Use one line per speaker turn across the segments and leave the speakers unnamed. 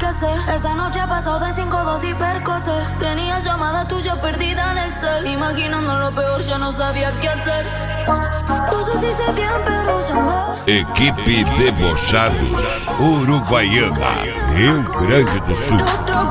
clase. Esa noche pasó de 5-2 y percose. Tenía llamada tuya perdida en el cel. Imaginando lo peor, ya no sabía qué hacer. No sé si sé bien, pero llamé.
Equipe Debochados Uruguaiana, Rio Grande do Sul.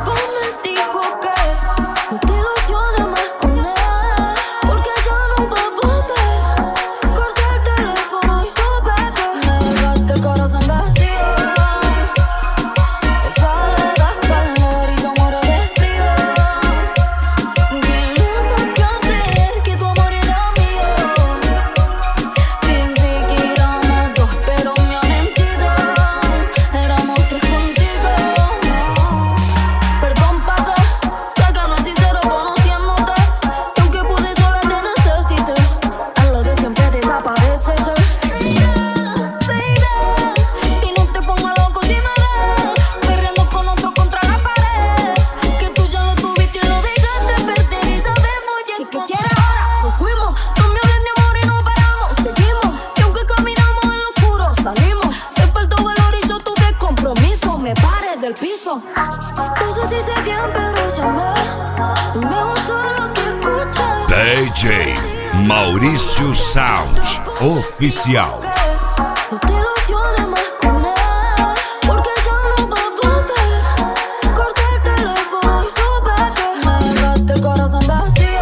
Piso. No sé si sé bien, pero llamé. Me gustó lo que escuché.
DJ Maurício Sound Oficial.
No te ilusiones más con él, porque ya no va a volver. Corté el teléfono y supe que me dejaste el corazón vacío.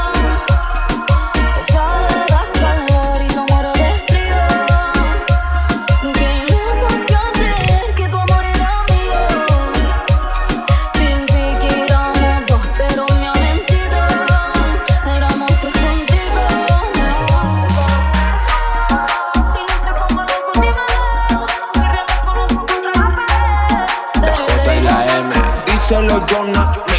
Ella le das calor y no muero de frío. Qué ilusión creer que tu amor era mío. Pensé que éramos dos, pero me ha mentido. Éramos tres contigo.
La J y la M, díselo Jonah.